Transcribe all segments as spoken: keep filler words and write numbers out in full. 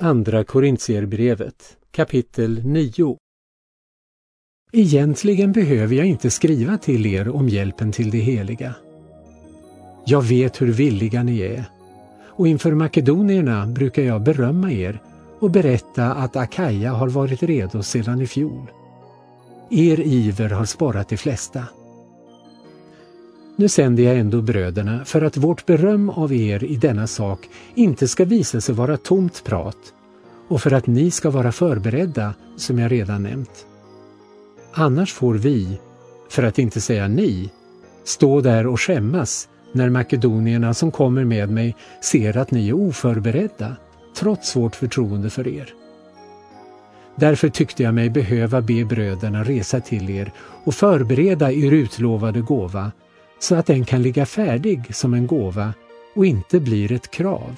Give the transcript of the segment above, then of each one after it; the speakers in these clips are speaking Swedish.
Andra Korintierbrevet, kapitel nio. Egentligen behöver jag inte skriva till er om hjälpen till det heliga. Jag vet hur villiga ni är, och inför makedonierna brukar jag berömma er och berätta att Akaja har varit redo sedan i fjol. Er iver har sparat de flesta. Nu sänder jag ändå bröderna för att vårt beröm av er i denna sak inte ska visa sig vara tomt prat och för att ni ska vara förberedda, som jag redan nämnt. Annars får vi, för att inte säga ni, stå där och skämmas när makedonierna som kommer med mig ser att ni är oförberedda, trots vårt förtroende för er. Därför tyckte jag mig behöva be bröderna resa till er och förbereda er utlovade gåva, så att den kan ligga färdig som en gåva och inte blir ett krav.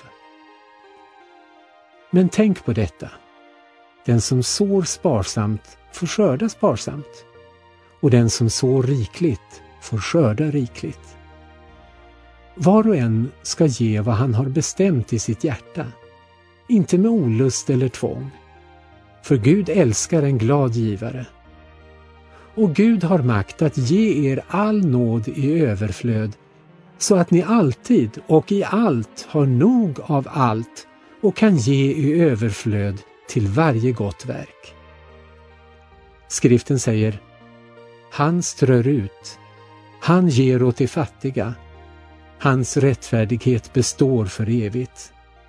Men tänk på detta. Den som sår sparsamt får skörda sparsamt, och den som sår rikligt får skörda rikligt. Var och en ska ge vad han har bestämt i sitt hjärta, inte med olust eller tvång, för Gud älskar en glad givare. Och Gud har makt att ge er all nåd i överflöd, så att ni alltid och i allt har nog av allt och kan ge i överflöd till varje gott verk. Skriften säger: han strör ut, han ger åt de fattiga, hans rättfärdighet består för evigt.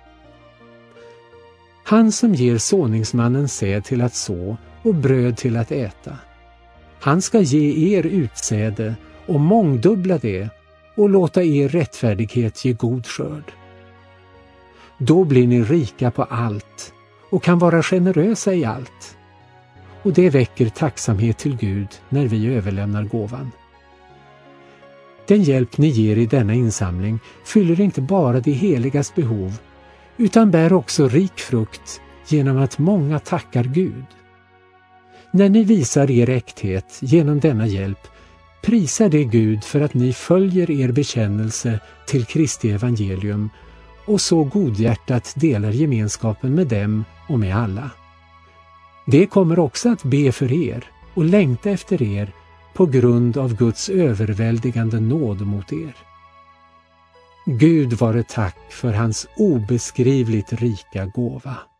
Han som ger såningsmannen säd till att så och bröd till att äta, han ska ge er utsäde och mångdubbla det och låta er rättfärdighet ge god skörd. Då blir ni rika på allt och kan vara generösa i allt. Och det väcker tacksamhet till Gud när vi överlämnar gåvan. Den hjälp ni ger i denna insamling fyller inte bara de heligas behov, utan bär också rik frukt genom att många tackar Gud. När ni visar er äkthet genom denna hjälp, prisar det Gud för att ni följer er bekännelse till Kristi evangelium och så godhjärtat delar gemenskapen med dem och med alla. Det kommer också att be för er och längta efter er på grund av Guds överväldigande nåd mot er. Gud vare tack för hans obeskrivligt rika gåva.